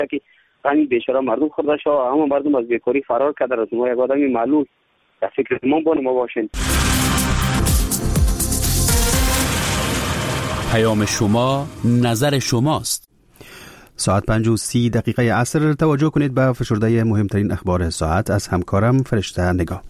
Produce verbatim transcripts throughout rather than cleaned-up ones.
که همین بیچاره مردم خورده شو، همه مردم از بیکاری فرار کرده. از ما یک آدمی معلول در فکر ما بانه ما باشین. پیام شما، نظر شماست. ساعت پنج و سی دقیقه عصر. توجه کنید به فشرده مهمترین اخبار ساعت از همکارم فرشته نگاه.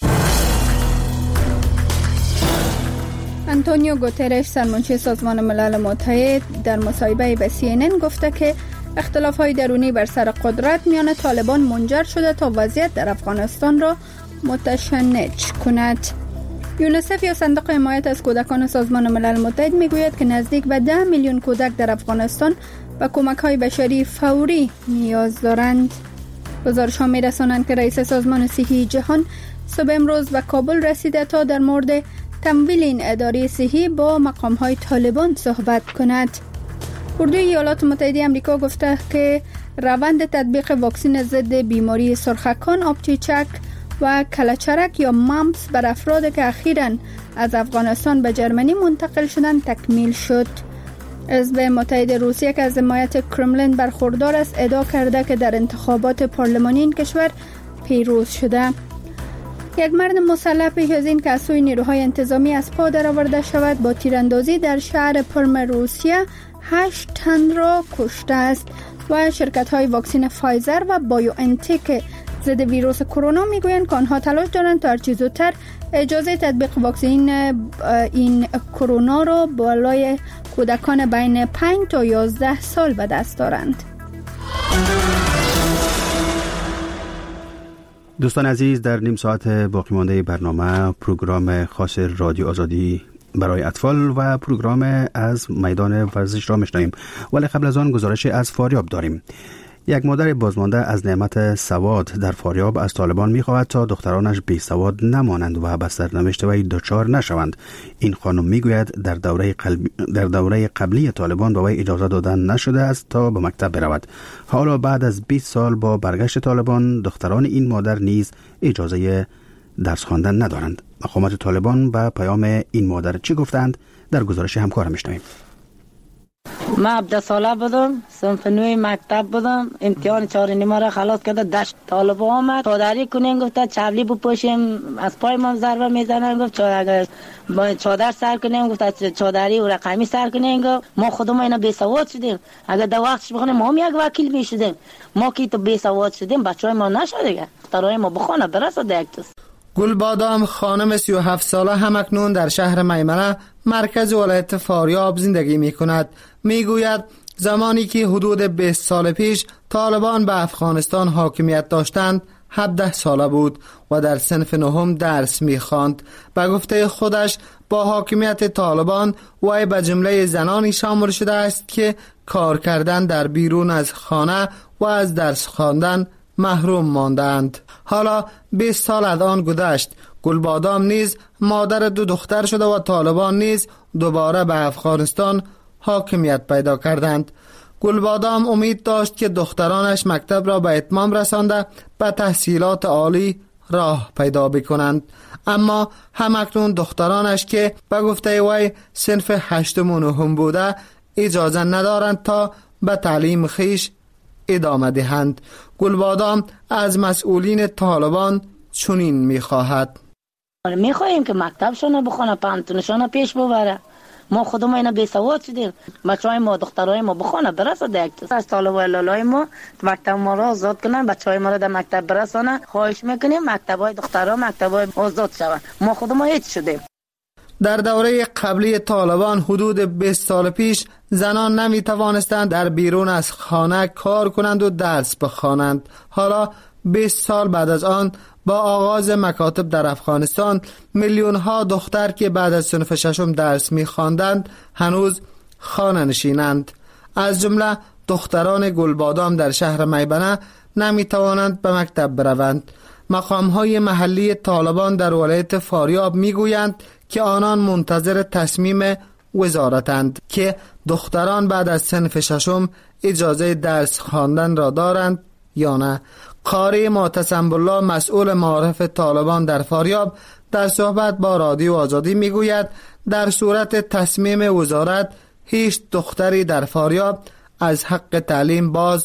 آنتونیو گوترش سرمنشی سازمان ملل متحد در مصاحبه به سی ان ان گفته که اختلاف‌های درونی بر سر قدرت میان طالبان منجر شده تا وضعیت در افغانستان را متشنج کند. یونیسف یا صندوق حمایت از کودکان سازمان ملل متحد میگوید که نزدیک به ده میلیون کودک در افغانستان به کمک‌های بشری فوری نیاز دارند. گزارش‌ها می‌رسانند که رئیس سازمان صحی جهان صبح امروز به کابل رسیده تا در مورد تمویل این اداره صحی با مقام‌های طالبان صحبت کند. اردوی ایالات متحده آمریکا گفته که روند تطبیق واکسن ضد بیماری سرخکان، آبچیچک و کلچرک یا مامپس بر افراد که اخیراً از افغانستان به جرمنی منتقل شدند تکمیل شد. حزب متحد روسیه که از حمایت کرملین برخوردار است ادعا کرده که در انتخابات پارلمانی این کشور پیروز شده. یک مرد مسلح پیش از این که از سوی نیروهای انتظامی از پا درآورده شود با تیراندازی در شهر پرم روسیه هشت تن را کشته است و شرکت‌های واکسن فایزر و بایو انتک ضد ویروس کرونا میگویند که آنها تلاش دارند تا هر چه زودتر اجازه تطبیق واکسن این کرونا را بالای کودکان بین پنج تا یازده سال به دست دارند. دوستان عزیز، در نیم ساعت باقی مانده برنامه پروگرام خاص رادیو آزادی برای اطفال و پروگرام از میدان ورزش را میشنویم، ولی قبل از آن گزارش از فاریاب داریم. یک مادر بازمانده از نعمت سواد در فاریاب از طالبان می‌خواهد تا دخترانش بی سواد نمانند و به سرنوشت وی دچار نشوند. این خانم میگوید در دوره قلب... در دوره قبلی طالبان به وی اجازه دادن نشده است تا به مکتب برود. حالا بعد از بیست سال با برگشت طالبان دختران این مادر نیز اجازه درس خواندن ندارند. مقامات طالبان به پیام این مادر چی گفتند؟ در گزارش همکارم میشنویم. من هفده ساله بودم، صنف نوی مکتب بودم، امتحان چهار نیمه را خلاص کرده دشت طالب آمد چادری کنین، گفته چبلی بپوشیم، از پای ما ضربه میزنن، گفت اگر چادر سر کنیم، گفت چادری و رقمی سر کنیم. گفت ما خودمون اینا بی سواد شدیم، اگر دو وقتش بخونیم ما هم یک وکیل میشدیم، ما که تو بی سواد شدیم بچهای ما نشد دیگه، دخترای ما بخونه برسه یک تست. گلبادام خانم سی و هفت ساله همکنون در شهر میمنه مرکز ولایت فاریاب زندگی می کند. می گوید زمانی که حدود بیست سال پیش طالبان به افغانستان حاکمیت داشتند هفده ساله بود و در صنف نهم درس می خواند. به گفته خودش با حاکمیت طالبان وی به جمله زنانی شامل شده است که کار کردن در بیرون از خانه و از درس خواندن محروم ماندند. حالا بیست سال از آن گذشت. گلبادام نیز مادر دو دختر شده و طالبان نیز دوباره به افغانستان حاکمیت پیدا کردند. گلبادام امید داشت که دخترانش مکتب را به اتمام رسانده به تحصیلات عالی راه پیدا بکنند، اما همکنون دخترانش که به گفته وی صنف هشتم و نهم بوده اجازه ندارند تا به تعلیم خیش ادامه دهند. گلبادام از مسئولین طالبان چنین می‌خواهد: می‌خواهیم که مکتبشون بخونه، پانتونشون پیش ببره. ما خودمون اینا بی سواد شدیم، بچهای ما دخترای ما بخونه برسه دیگه. از طالبای لالای ما مکتب ما را آزاد کنن، بچهای ما را در مکتب برسانن. خواهش میکنیم مکتبای دخترها مکتبای آزاد شون. ما خودمون هیچ شدیم. در دوره قبلی طالبان حدود بیست سال پیش زنان نمی توانستند در بیرون از خانه کار کنند و درس بخوانند. حالا بیست سال بعد از آن با آغاز مکاتب در افغانستان میلیون ها دختر که بعد از صنف ششم درس می خواندند هنوز خانه نشینند. از جمله دختران گلبادام در شهر میبنه نمی توانند به مکتب بروند. مقام های محلی طالبان در ولایت فاریاب می گویند که آنان منتظر تصمیم وزارتند که دختران بعد از صنف ششم اجازه درس خواندن را دارند یا نه. قاری معتصم بالله مسئول معارف طالبان در فاریاب در صحبت با رادیو آزادی می گوید در صورت تصمیم وزارت هیچ دختری در فاریاب از حق تعلیم باز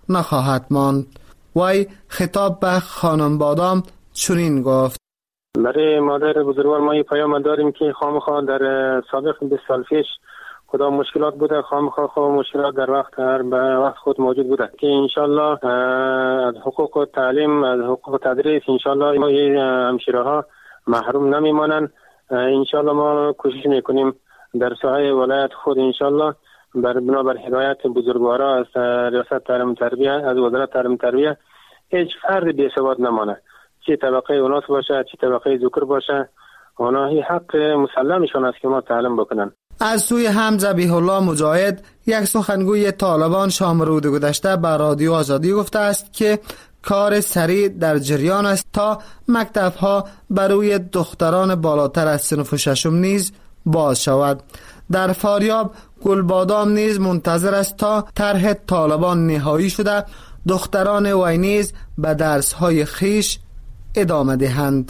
نخواهد ماند. وی خطاب به خانم بادام چنین گفت: برای مادر بزرگوار ما پیام داریم که خامخا در سابق بیست سال پیش کدام مشکلات بوده، خامخا خود مشکلات در وقت هر به وقت خود موجود بوده که انشالله از حقوق و تعلیم، از حقوق و تدریس انشالله ما همشیره ها محروم نمیمانند. انشالله ما کوشش میکنیم در ساحه ولایت خود انشالله بر بنابر هدایت بزرگوارا از ریاست تعلیم تربیه، از وزارت تعلیم تربیه، هیچ فرد بی سواد نمانه، چه طبقه اوناس باشه چه طبقه ذکر باشه، اونا هی حق مسلمشون است که ما تعلیم بکنن. از سوی هم ذبیح الله مجاهد، یک سخنگوی طالبان شام روز گذشته به رادیو آزادی گفته است که کار سریع در جریان است تا مکتب‌ها برای دختران بالاتر از صنف ششم نیز باز شود. در فاریاب گلبادام نیز منتظر است تا طرح طالبان نهایی شده دختران وی نیز به درس‌های خیش ادامه دهند.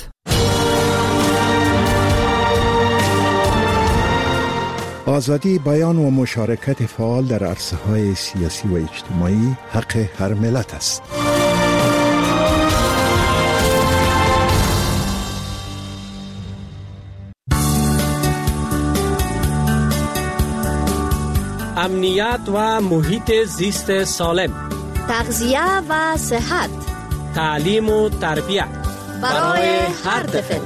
آزادی بیان و مشارکت فعال در عرصه‌های سیاسی و اجتماعی حق هر ملت است. امنیت و محیط زیست سالم، تغذیه و صحت، تعلیم و تربیت برای هر طفل.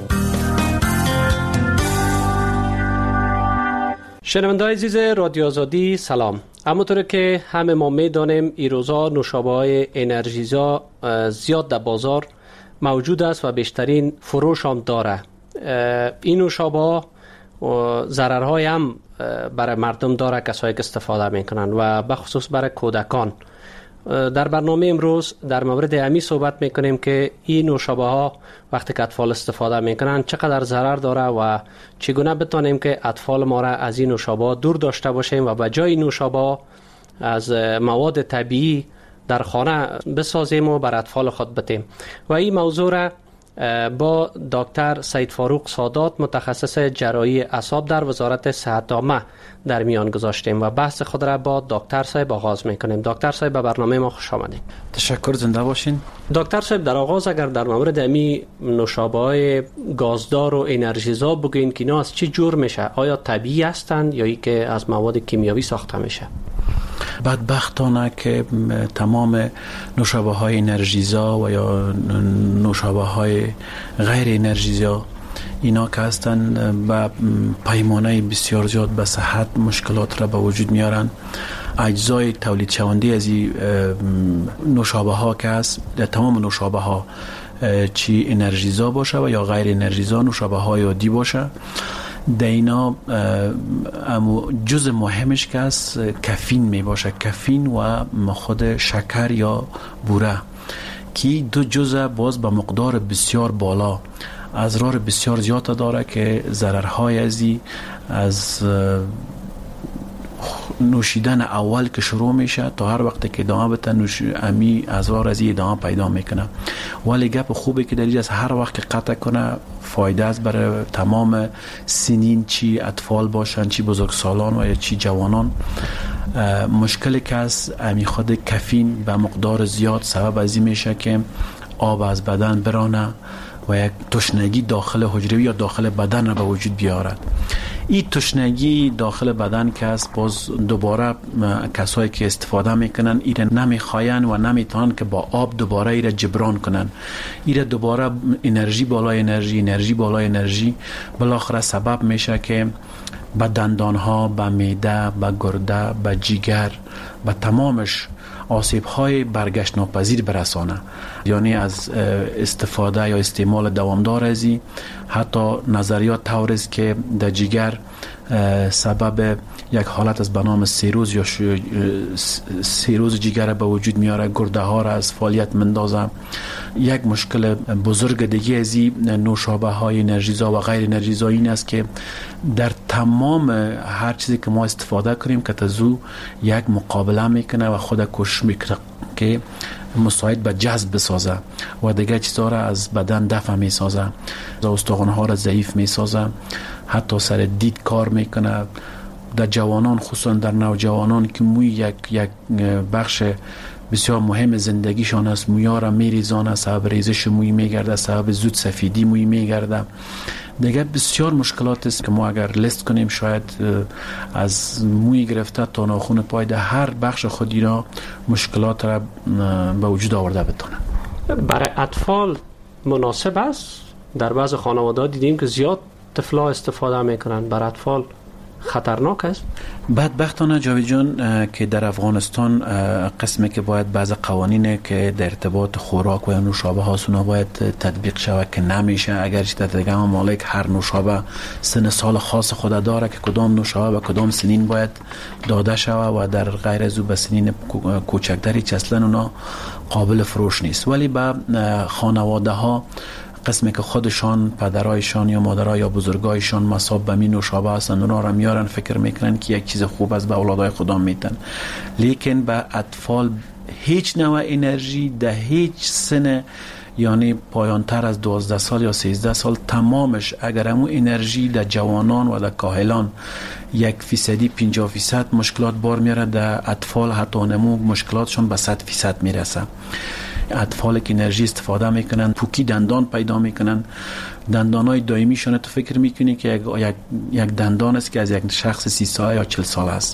شنونده‌های عزیز رادیو آزادی سلام. همونطور که همه ما می‌دانیم این روزا نوشابه‌های انرژیزا زیاد در بازار موجود است و بیشترین فروش هم داره. این نوشابه‌ها ضررهای هم برای مردم داره، کسایی که استفاده میکنن و بخصوص برای کودکان. در برنامه امروز در مورد امی صحبت میکنیم که این نوشابه ها وقتی که اطفال استفاده میکنن چقدر ضرر داره و چگونه بتونیم که اطفال ما را از این نوشابه ها دور داشته باشیم و به جای نوشابه ها از مواد طبیعی در خانه بسازیم و بر اطفال خود بدیم. و این موضوع را با دکتر سید فاروق سادات متخصص جراحی اعصاب در وزارت صحت عامه در میان گذاشتیم و بحث خود را با دکتر صاحب آغاز میکنیم. دکتر صاحب به برنامه ما خوش آمدید. تشکر، زنده باشین. دکتر صاحب در آغاز اگر در مورد امی نوشابه‌های گازدار و انرژیزا بگین که اینا از چه جور میشه؟ آیا طبیعی هستند یا ای که از مواد کیمیاوی ساخته میشه؟ بدبختانه که تمام نوشابه های انرژیزا و یا نوشابه های غیر انرژیزا اینا که هستن به پیمانه بسیار زیاد به صحت مشکلات را به وجود میارن. اجزای تولید شونده از این نوشابه ها که هست، تمام نوشابه ها چی انرژیزا باشه و یا غیر انرژیزا، نوشابه های عادی باشه، در اینا جز مهمش که است کافین می باشه، کافین و خود شکر یا بوره که دو جزء باز به مقدار بسیار بالا اضرار بسیار زیاد داره که ضررهای ازی از نوشیدن اول که شروع میشه تا هر وقت که ادامه بده نوش امی اضرار ازی ادامه پیدا میکنه. ولی گپ خوبه که دلیل از هر وقت که قطع کنه فایده است برای تمام سنین، چی اطفال باشن چی بزرگسالان و یا چی جوانان. مشکلی که از امی خود کافین به مقدار زیاد سبب ازی میشه که آب از بدن برانه و یک تشنگی داخل حجره یا داخل بدن را به وجود بیارد. این تشنگی داخل بدن که است باز دوباره کسایی که استفاده میکنن ایره نمیخواین و نمیتونن که با آب دوباره ایره جبران کنن. ایره دوباره انرژی بالای انرژی انرژی بالای انرژی بالاخره سبب میشه که به دندان ها، به معده، به گرده، به جگر، به تمامش آسیب های برگشت ناپذیر برسانه. یعنی از استفاده یا استعمال دوامدار ازی حتی نظریات طورست که در جگر سبب یک حالت از بنام سیروز یا سیروز جگر به وجود میاره، گرده ها را از فعالیت مندازه. یک مشکل بزرگ دیگه ازی نوشابه های انرژیزا و غیر انرژیزا این است که در تمام هر چیزی که ما استفاده کنیم که تزو یک مقابله میکنه و خود کوشش میکنه که مساعد به جذب بسازه و دیگه چیزها را از بدن دفع میسازه، استخوان‌ها را ضعیف میسازه، حتی سر دید کار میکنه. در جوانان خصوصا در نوجوانان که موی یک یک بخش بسیار مهم زندگیشان است. مویا را میریزانه، سبب ریزش موی میگرده، سبب زود سفیدی موی میگرده. دیگه بسیار مشکلات است که ما اگر لیست کنیم شاید از موی گرفته تا ناخن پای در هر بخش خودی را مشکلات را به وجود آورده بتونه. برای اطفال مناسب است؟ در بعض خانواده دیدیم که زیاد طفلا استفاده میکنن. برای اطفال خطرناک است؟ بدبختانه جاوید جان که در افغانستان قسمی که باید بعض قوانین که در ارتباط خوراک و نوشابه ها سونا باید تطبیق شود که نمیشه. اگرچه در دیگه ممالک هر نوشابه سن سال خاص خود داره که کدام نوشابه و کدام سنین باید داده شود و در غیر از او به سنین کوچکتری که اصلا اونا قابل فروش نیست. ولی به خانواده ها قسمی که خودشان پدرایشان یا مادرای یا بزرگایشان مصاب به می نوشابه هستند اونا را میارن، فکر میکنن که یک چیز خوب است به اولادای خودم میتن. لیکن به اطفال هیچ نوع انرژی در هیچ سن، یعنی پایانتر از دوازده سال یا سیزده سال تمامش، اگر همون انرژی در جوانان و در کاهلان یک فیصدی پنجاه فیصد مشکلات بار میاره، در اطفال حتی نمو مشکلاتشون به صد فیصد میرسه. اطفال که انرژی استفاده میکنن پوکی دندان پیدا میکنن. دندانای دائمیشون تو فکر میکنی که یک, یک, یک دندان است که از یک شخص سی ساله یا چل ساله است.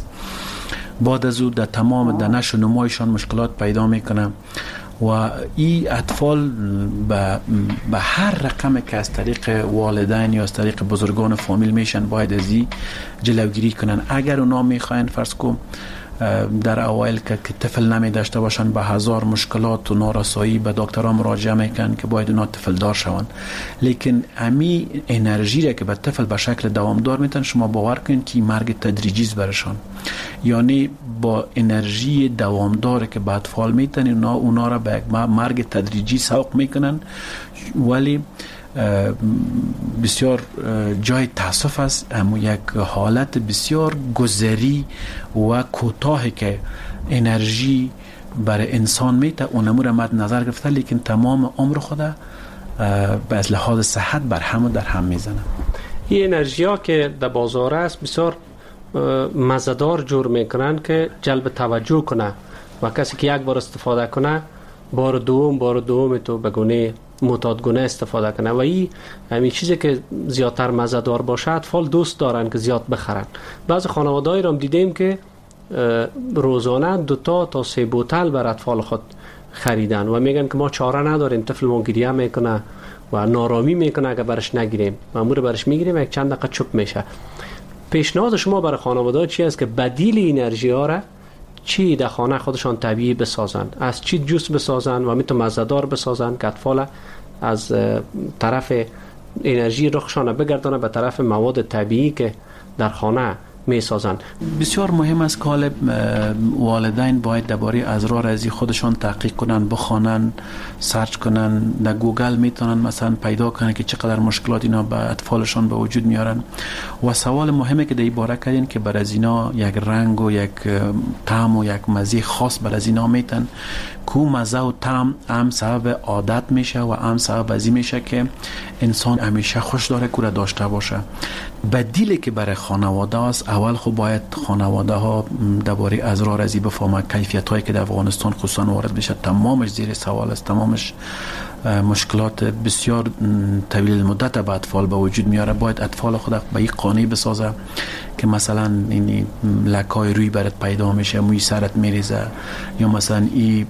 بعد از او در تمام در نشو نمایشان مشکلات پیدا میکنن و این اطفال به هر رقم که از طریق والدین یا از طریق بزرگان فامیل میشن باید از این جلوگیری کنن. اگر اونا میخواین فرض کن در اوایل که طفل نمی داشته باشن به هزار مشکلات و نارسایی به دکترها مراجعه میکنن که باید اونا طفل دار شون. لیکن امی انرژی را که به طفل به شکل دوامدار میتن شما باور کنید که مرگ تدریجی است برشان. یعنی با انرژی دوامدار که به اطفال میتن اونا اونا را به مرگ تدریجی سوق میکنن. ولی بسیار جای تاسف است، اما یک حالت بسیار گذری و کوتاه که انرژی برای انسان میته اونمو را مد نظر گرفته، لیکن تمام عمر خود به از لحاظ صحت بر هم در هم میزنه. این انرژی ها که در بازار است بسیار مزدار جور میکنن که جلب توجه کنه و کسی که یک بار استفاده کنه بار دوم بار دوم تو بگونه معتادگونه استفاده کنه و این همین چیزی که زیادتر مزه‌دار باشه اطفال دوست دارن که زیاد بخرن. بعض خانواده‌ای را هم دیدیم که روزانه دو تا تا سه بوتل بر اطفال خود خریدن و میگن که ما چاره نداریم، طفل ما گریه میکنه و نارامی میکنه اگه برش نگیریم، مامور برش میگیریم یک چند دقیقه چوب میشه. پیشنهاد شما برای خانواده چی است که بدیل انرژی ها را چی در خانه خودشان طبیعی بسازن؟ از چی جوس بسازن و میتون مزه‌دار بسازن که اطفال از طرف انرژی رخشان بگردانه به طرف مواد طبیعی که در خانه میسازن. بسیار مهم است که والدین باید درباره اسرار ازی خودشان تحقیق کنن، بخوانن، سرچ کنن، در گوگل میتونن مثلا پیدا کنن که چقدر مشکلات اینا به اطفالشان به وجود میارن. و سوال مهمه که در این باره کردین که بر از اینا یک رنگ و یک طعم و یک مزه خاص بر از اینا میتن که مزه و طعم هم سبب عادت میشه و هم سبب ازی میشه که انسان همیشه خوش داره که داشته باشه. بدیلی که برای خانواده است، اول خب باید خانواده ها درباره اسرار ازی بفهمن. کیفیت هایی که در افغانستان خصوصا وارد میشه تمامش زیر سوال است، تمامش مشکلات بسیار طویل مدت به اطفال به وجود میاره. باید اطفال خود به یک قانع بسازه که مثلا این لکای روی برات پیدا میشه، موی سرت میریزه، یا مثلا این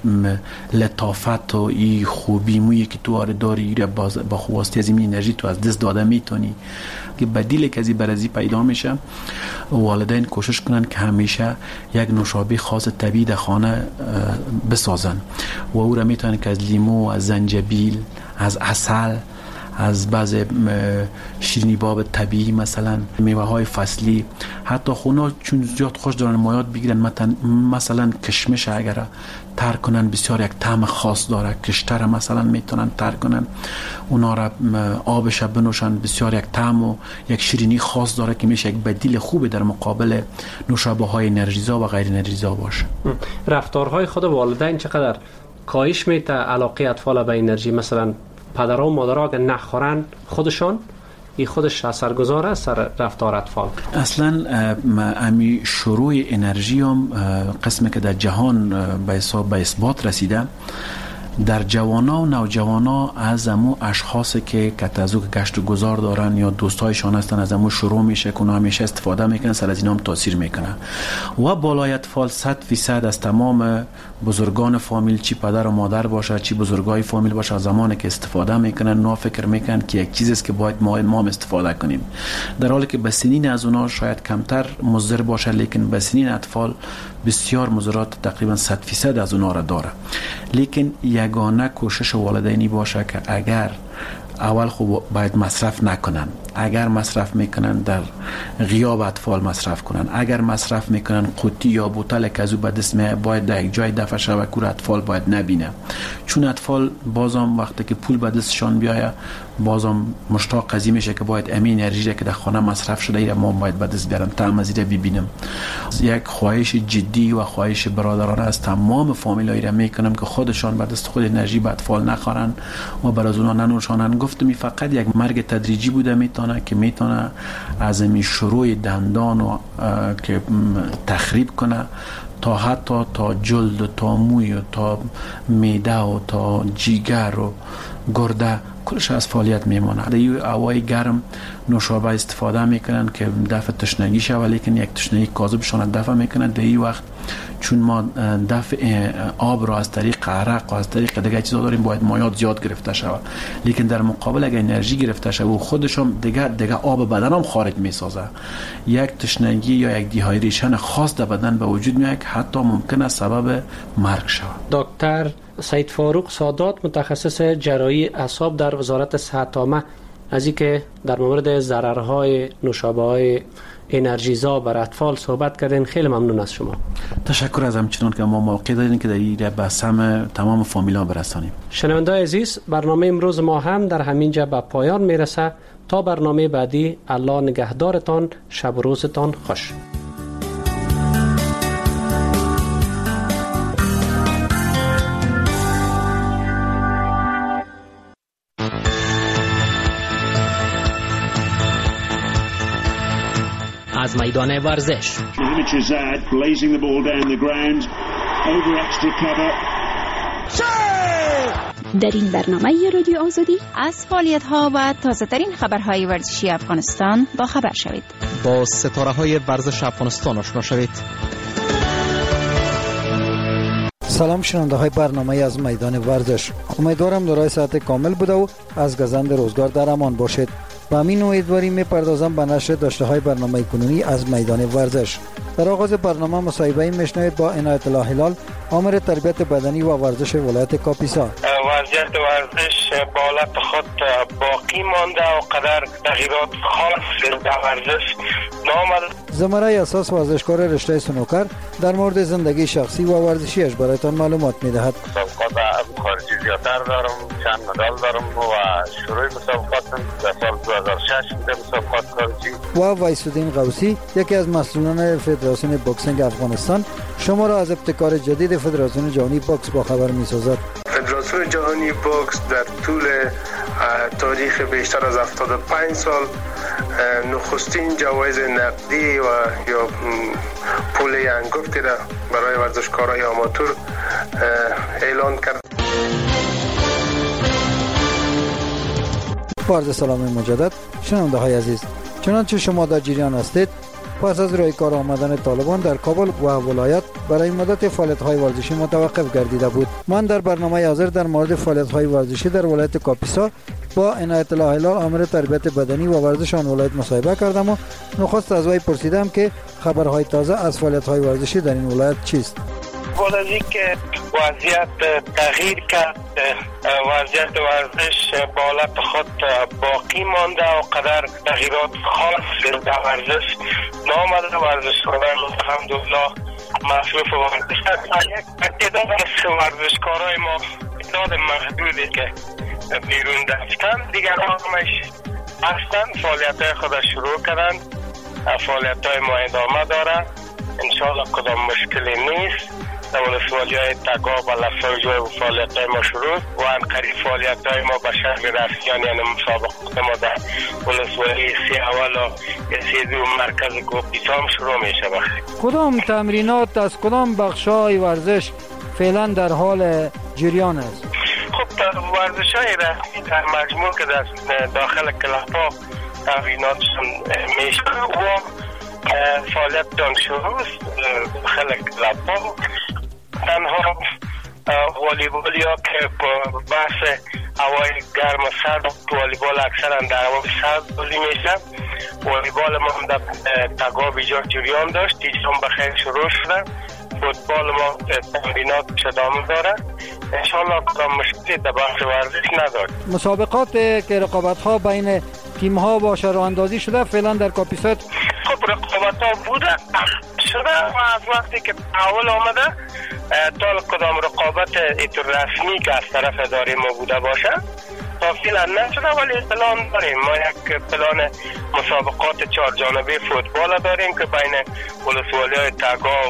لطافت و این خوبی مویی که تو آره داری با خواسته از این انرژی تو از دست داده میتونی که بدیل که از این برازی پیدا میشه. والدین کوشش کنن که همیشه یک نوشابه خاص طبیعی در خانه بسازن و او را میتونن که از لیمو، از زنجبیل، از عسل، از بعض شیرینی باب طبیعی، مثلا میوه های فصلی، حتی خونا چون زیاد خوش دارن مایات بگیرن، مثلا کشمش اگر تر کنن بسیار یک طعم خاص داره، کشتر مثلا میتونن تر کنن، اونا را آبش بنوشن، بسیار یک طعم و یک شیرینی خاص داره که میشه یک بدیل خوبی در مقابل نوشابه های انرژیزا و غیر انرژیزا باشه. رفتارهای خود والدین چقدر کاهش میده علاقه اطفال به انرژی؟ مثلا پدرها و مادرها اگه نخورن خودشان این خودش اثرگذار است سر رفتار اطفال. اصلا امی شروع انرژی هم قسمی که در جهان به حساب به اثبات رسیده در جوانا و نوجوانا از امو اشخاصی که کتازو که گشت و گذار دارن یا دوستایشان هستن از امو شروع میشه که اونا همیشه استفاده میکنن، سر از اینا هم تاثیر میکنه و بالای اطفال صد فیصد از تمام بزرگان فامیل چی پدر و مادر باشه چی بزرگای فامیل باشه از زمانی که استفاده میکنن نا فکر میکنن که یک چیزی است که باید ما ما هم استفاده کنیم، در حالی که به سنین از اونا شاید کمتر مضر باشه لیکن به سنین اطفال بسیار مضرات تقریبا صد فیصد از اونا را داره. لیکن یگانه کوشش والدینی باشه که اگر اول خوب باید مصرف نکنن، اگر مصرف میکنن در غیاب اطفال مصرف کنن، اگر مصرف میکنن قوطی یا بوتل که از او به دست می باید در یک جای دفع شود که اطفال باید نبینه، چون اطفال بازم وقتی که پول به دستشان بیایه بازم مشتاق قضیه میشه که باید امین انرژی که در خانه مصرف شده ایره ما باید به دست بیارم طعم از ایره ببینم. یک خواهش جدی و خواهش برادرانه از تمام فامیلایی را میکنم که خودشان به دست خود انرژی به اطفال نخورن و بر از اونا ننوشانن. گفتم فقط یک مرگ تدریجی بوده میتونه که میتونه از این شروع دندان و که تخریب کنه تا حتی تا جلد و تا موی و تا معده و تا جیگر و گرده کلش از فعالیت میمونه. در این هوای گرم نوشابه استفاده میکنن که دفع تشنگی شود، لیکن یک تشنگی کاذبشان دفع میکنن. در این وقت چون ما دفع آب را از طریق عرق و از طریق دیگه چیزا داریم باید مایات زیاد گرفته شود، لیکن در مقابل اگه انرژی گرفته شود و خودشون دیگه دیگه آب بدن هم خارج میسازه، یک تشنگی یا یک دیهایدریشن خاص در بدن به وجود میاد که حتی ممکنه سبب مرگ شود. دکتر سید فاروق سادات متخصص جراحی اعصاب در وزارت صحت عامه از اینکه در مورد ضررهای نوشابه‌های انرژیزا بر اطفال صحبت کردین، خیلی ممنون از شما. تشکر از همچنان که ما موقع دادین که در این به سهم تمام فامیلا برسانیم. شنونده‌های عزیز، برنامه امروز ما هم در همین جا به پایان میرسه. تا برنامه بعدی، الله نگهدارتان، شب و روزتان خوش. از میدان ورزش در این برنامه رادیو آزادی از فعالیت‌ها و تازه‌ترین خبرهای ورزشی افغانستان با خبر شوید. با ستاره‌های ورزش افغانستان آشنا شوید. سلام شنونده های برنامه از میدان ورزش، امیدوارم دارای ساعت کامل بوده و از گزند روزگار در امان باشید. با همین امیدواری میپردازم به نشر داشته های برنامه کنونی از میدان ورزش. در آغاز برنامه مصاحبه میشنوید با عنایت الله هلال، آمر تربیت بدنی و ورزش ولایت کاپیسا. وضعیت ورزش با حالت خود باقی مانده و قدر تغییرات خاص در ورزش نامد. زمره اساس ورزشکار رشته سنوکر در مورد زندگی شخصی و ورزشیش برایتان معلومات میدهد. مسابقات خارجی زیادتر دارم، چند مدال دارم و شروع مسابقات در سال دو هزار و شش بوده مسابقات خارجی. و ویسودین غوثی، یکی از مسئولان فدراسیون بوکسینگ افغانستان، شما را از ابتکار جدید فدراسیون جهانی بوکس با خبر می‌سازد. فدراسیون جهانی بوکس در طول تاریخ بیشتر از هفتاد و پنج سال نخستین جوایز نقدی و یا پول انگفتی را برای ورزشکارای آماتور اعلان کرد. عرض سلام مجدد شنونده های عزیز، چنانچه شما در جریان هستید، پس از روی کار آمدن طالبان در کابل و ولایت برای مدت فعالیت‌های ورزشی متوقف گردیده بود. من در برنامه حاضر در مورد فعالیت‌های ورزشی در ولایت کاپیسا با عنایت الله هلال، آمر تربیت بدنی و ورزش آن ولایت مصاحبه کردم و نخست از وی پرسیدم که خبرهای تازه از فعالیت‌های ورزشی در این ولایت چیست. بعد از اینکه وضعیت تغییر کرد، وضعیت ورزش با حالت خود باقی مانده و قدر تغییرات خاص در ورزش نامده. ورزشکاران الحمدلله مصروف ورزش هستند. یک تعداد از ورزشکارای ما تعداد محدودی که بیرون رفتن، دیگر همش هستند فعالیت‌های خود شروع کردند. فعالیت‌های ما ادامه داره، انشاءالله کدام مشکلی نیست. ولسوالی های تگاب و لفظ و فعالیت های ما شروع و انقریب فعالیت های ما به شکل رسمیان یعنی مسابقات ما در ولسوالی سی اول و سی دو مرکز کوپیسام شروع میشه. بخیر کدام تمرینات از کدام بخش های ورزش فعلا در حال جریان است؟ خب در ورزش های رسمی در مجموع که در داخل کلاب ها تمریناتشون میشه و فعالیت دان شروع است داخل کلاب ها. تنها والیبالی ها که بحث هوای گرم و سرد والیبال اکثرا در هوای سرد بازی میشه. والیبال ما هم در تگاب اینجا جریان داشت، اینجا هم بخیر شروع شده. فوتبال ما تمرینات ادامه داره. انشاءالله کدام مشکلی در بحث ورزش ندارد. مسابقات که رقابت ها بین تیم ها باشه راه اندازی شده فعلا در کاپیسا؟ خب رقابت ها بوده شده و از وقتی که اول آمده تا کدام رقابت ایتو رسمی که از طرف اداره ما بوده باشه تا فعلا نشده، ولی پلان داریم. ما یک پلان مسابقات چهار جانبه فوتبال داریم که بین ولسوالی های تگاب،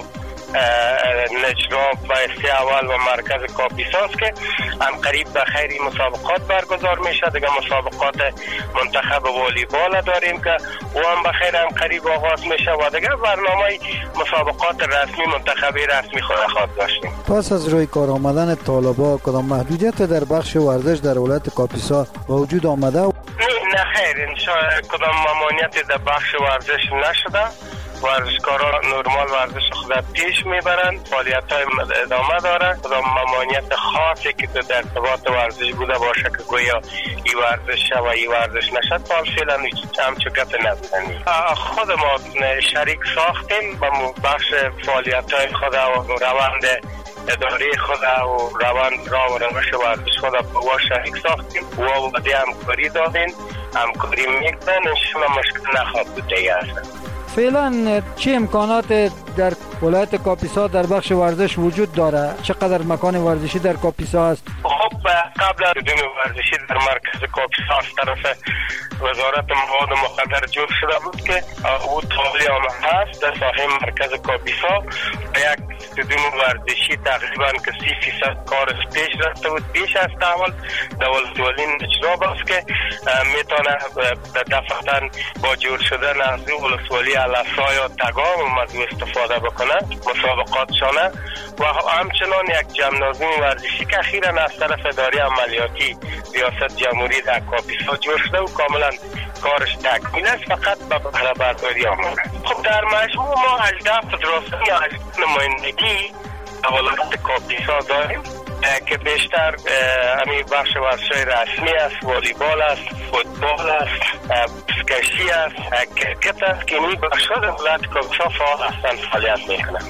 نجراب و سی اول و مرکز کاپیساس که هم قریب به خیری مسابقات برگزار میشه. دیگه مسابقات منتخب والیبال داریم که او هم به خیر هم قریب آغاز میشه و دیگه برنامه مسابقات رسمی منتخبی رسمی خود خواهد داشتیم. پس از روی کار آمدن طالبا کدام محدودیت در بخش ورزش در ولایت کاپیسا وجود آمده؟ نه نه خیر، انشاءالله کدام ممانعتی در بخش ورزش نشده. ورزشکاران نرمال ورزش خود پیش میبرند، فعالیت های ادامه داره. کدام ممانعت خاصی که در ارتباط ورزش بوده باشه که گویا ای ورزش و ای ورزش نشد تا فعلا همچو گپ نبودنی. خود ما شریک ساختیم با بخش فعالیت های خود و روند اداره خود و روند را و روش ورزش خود با شریک ساختیم و وعده همکاری دادیم، همکاری میکنن. انشاءالله مشکل نخواهد بود دیگه. فعلا چه امکانات در ولایت کاپیسا در بخش ورزش وجود داره؟ چقدر مکان ورزشی در کاپیسا است؟ خب قبل از بدون ورزشی در مرکز کاپیسا از طرف وزارت مواد مخدر جور شده بود که او تابلی آمده هست در ساحه مرکز کاپیسا و یک بدون ورزشی تقریبا که سی فیصد کارش پیش رفته بود. پیش از اول در ولسوالی نجراب است که میتونه دفعتا با جور شدن از ولسوالی الاسا یا تگام موضوع استفاده بکنه مسابقاتشانه و همچنان یک جمنازیم ورزشی که اخیراً از طرف اداره عملیاتی ریاست جمهوری در کاپیسا جور شده و کاملا کارش تکمیل است، فقط به بهره برداری آمده. خب در مجموع ما هجده فدراسیون یا هجده نمایندگی در ولایت کاپیسا داریم که بیشتر همین بخش ورزش‌های رسمی است، والیبال است، فوتبال است، بسکشی است، کرکت است که این بخش‌ها در ولایت کاپیسا فعال هستند، فعالیت می‌کنند.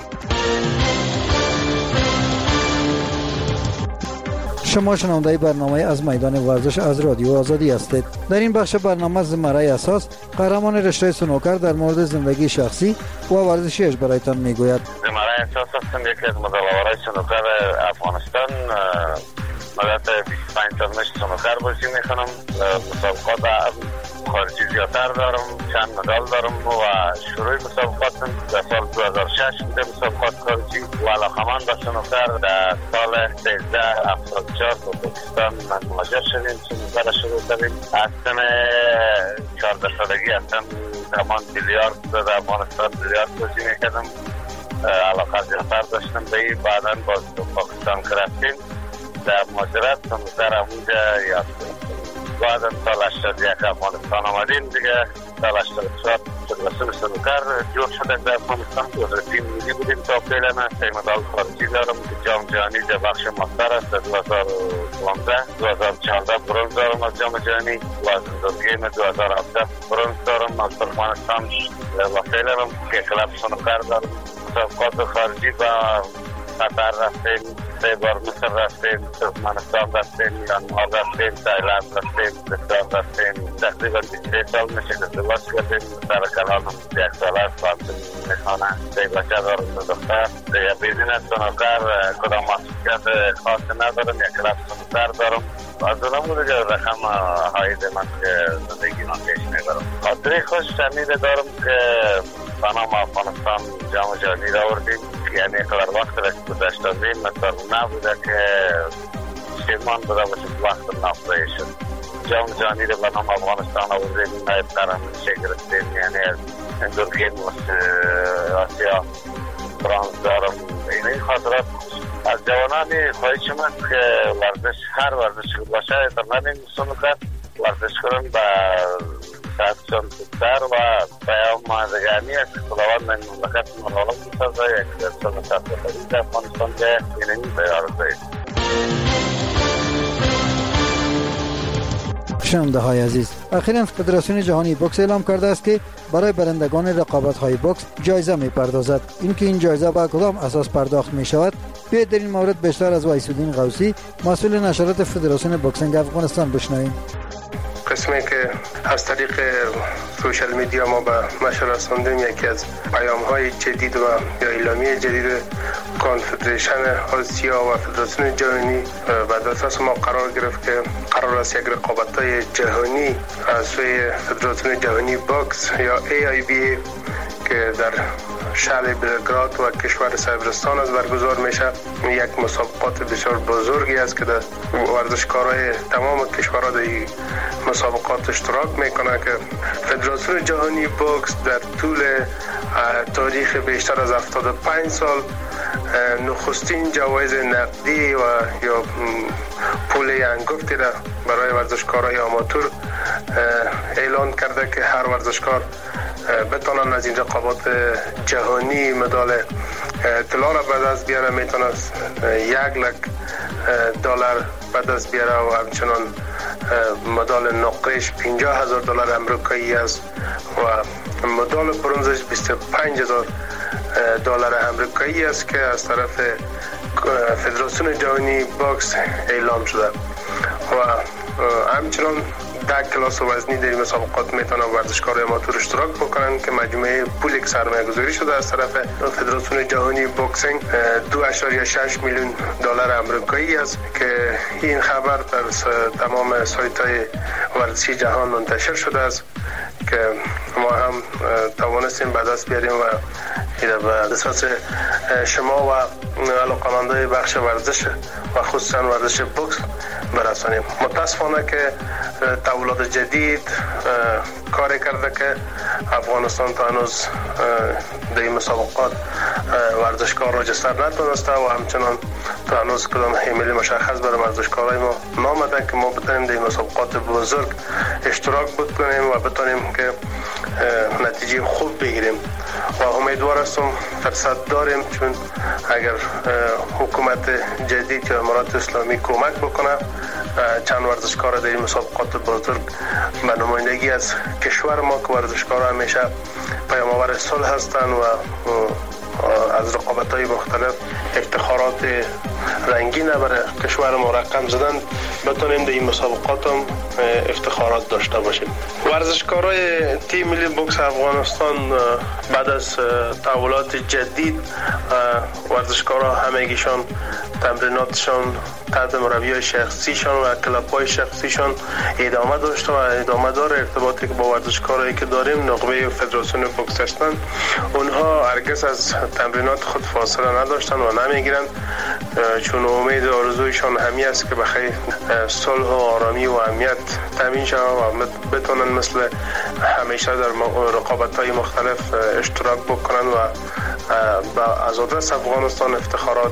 شما شنونده برنامه از میدان ورزش از رادیو آزادی هستید. در این بخش برنامه زمره اساس قهرمان رشته سنوکر در مورد زندگی شخصی و ورزشیش برایتان میگوید. زمره اساس هستم، یکی از مدل‌آورای سنوکر افغانستان. مدت بیست و پنج سال مشت سنوکر بازی میکنم. مسابقات خارجی زیادتر دارم، چند مدال دارم و شروع مسابقاتم در سال دو هزار و شش بوده مسابقات خارجی و علاقمند به سنوکر. در سال سیزده هفتاد و چهار با پاکستان من مهاجر شدیم، سنوکر شروع کردیم. از سن چهارده سالگی هستم زمان بیلیارد در افغانستان بیلیارد بازی میکردم، علاقه زیادتر داشتم به این. بعدا باز پاکستان که رفتیم در مهاجرت سنوکر همونجا یاد کنیم. بعد سال هشتاد و یک افغانستان آمدیم دیگه. سال هشتاد و چهار فدراسیون سنوکر جور شده در افغانستان. دو تیم ملی بودیم تا فعلا. سه مدال خارجی دارم که جام جهانی در بخش ماستر است. دو هزار و دوازده دو هزار و چهارده برنز دارم از جام جهانی و از گیم دو هزار و هفده برنز دارم از ترکمنستان و فعلا هم که کلاب سنوکر دارم. مسابقات خارجی با قطر رفتیم، سه بار مصر رفتیم، ترکمنستان رفتیم، میانمار رفتیم، تایلند رفتیم، پاکستان رفتیم. تقریبا بیست سال میشه که ازدواج کردیم. سر کلانم یک سال است، فهمتون میخوانه. سه بچه دارم، دو دختر. دیگه بیزینس سنوکر کدام محصولیت خاصی ندارم، یک کلاب سنوکر دارم. از اونم دیگه رقم هایید من که زندگی من پیش میبرم. خاطری خوش شمیده دارم که بنام افغانستان جام جهانی را آوردیم یعنی قدر وقت را که گذشته بیم مثل نبوده که شیرمان بوده باشه وقت نافته شد. جام جهانی را به نام افغانستان آوردیم نایب قهرمانی گرفتیم، یعنی از ترکیه آسیا برانز دارم. این خاطرات از جوانانی خواهی شما که ورزش هر ورزش باشه ترمانی سنوکر ورزش کردن به صحتشان بهتر و پیام مازگانی است که خداوند من مملکت ملالم بسازه یک درصد صحت در افغانستان به اینمی بیارده. شنونده های عزیز، اخیراً فدراسیون جهانی بوکس اعلام کرده است که برای برندگان رقابت های بوکس جایزه می پردازد. اینکه این جایزه با کدام اساس پرداخت می شود، بیایید در این مورد بیشتر از وایس‌الدین غوثی مسئول نشرات فدراسیون بوکسینگ افغانستان بشنویم. قسمی که از طریق سوشال میدیا ما به نشر رساندیم، یکی از پیام های جدید و یا اعلامیه جدید کنفدریشن آسیا و فدراسیون جهانی بعد اساس ما قرار گرفت که قرار است یک رقابت های جهانی از سوی فدراسیون جهانی بوکس یا ای آی بی که در شهر بلگراد و کشور سربستان از برگزار میشه. یک مسابقات بسیار بزرگی است که در ورزشکارای تمام کشورها در این مسابقات اشتراک میکنه که فدراسیون جهانی بوکس در طول تاریخ بیشتر از هفتاد و پنج سال نخستین جوایز نقدی و یا پول انگفتی را برای ورزشکارای آماتور اعلان کرده که هر ورزشکار بتونن از این رقابات جهانی مدال طلا را به دست بیاره، میتونه یک لک دلار به دست بیاره و همچنان مدال نقرهش پنجاه هزار دلار امریکایی است و مدال برنزش بیست و پنج هزار دلار امریکایی است که از طرف فدراسیون جهانی بوکس اعلام شده و همچنان ده کلاس وزنی در مسابقات میتونن ورزشکارای آماتور اشتراک بکنن که مجموعه پولی که سرمایه گذاری شده از طرف فدراسیون جهانی بوکسینگ دو اشاریه شش میلیون دلار امریکایی است که این خبر در تمام سایت های ورزشی جهان منتشر شده است که ما هم توانستیم به دست بیاریم و به اساس شما و علاقه‌مندان بخش ورزش و خصوصا ورزش بوکس برسانیم. متاسفانه که تولد جدید کاری کرده که افغانستان تا هنوز در این مسابقات ورزشکار راجستر نتونسته و همچنان تا هنوز کدام ایمیلی مشخص برای ورزشکارای ما نامده که ما بتونیم در این مسابقات بزرگ اشتراک بکنیم و بتونیم که نتیجه خوب بگیریم و امیدوار هستم فرصت داریم، چون اگر حکومت جدید یا امارات اسلامی کمک بکنه چند ورزشکار در این مسابقات بزرگ به نمایندگی از کشور ما که ورزشکارا همیشه پیام‌آور صلح هستند و از رقابت‌های مختلف افتخارات رنگین برای کشور ما رقم زدن، بتونیم در این مسابقات هم افتخارات داشته باشیم. ورزشکارای تیم ملی بوکس افغانستان بعد از تحولات جدید ورزشکارا همگیشان تمریناتشان تحت مربی شخصیشان و کلاب‌های شخصیشان ادامه داشته و ادامه داره. ارتباطی که با ورزشکارایی که داریم نقبه فدراسیون بوکس هستند، اونها هرگز از تمرینات خود فاصله نداشتن و نمیگیرن، چون امید و آرزویشان همی است که بخیر صلح و آرامی و امنیت تامین شود و بتونن مثل همیشه در رقابت‌های مختلف اشتراک بکنن و از آدرس افغانستان افتخارات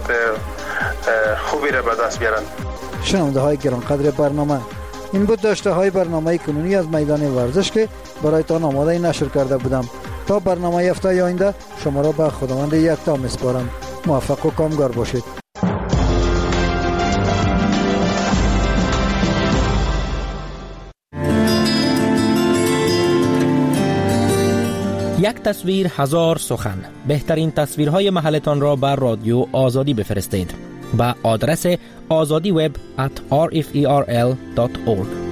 خوبی را به دست بیارن. شنونده های گرانقدر برنامه، این بود داشته های برنامه کنونی از میدان ورزش که برایتان آماده نشر کرده بودم. تا برنامه هفته آینده شما را به خداوند یکتا میسپارم. موفق و کامگار باشید. یک تصویر هزار سخن. بهترین تصویرهای محلتان را بر رادیو آزادی بفرستید. با آدرس آزادی وب ات آر اف ای آر ال دات اورگ.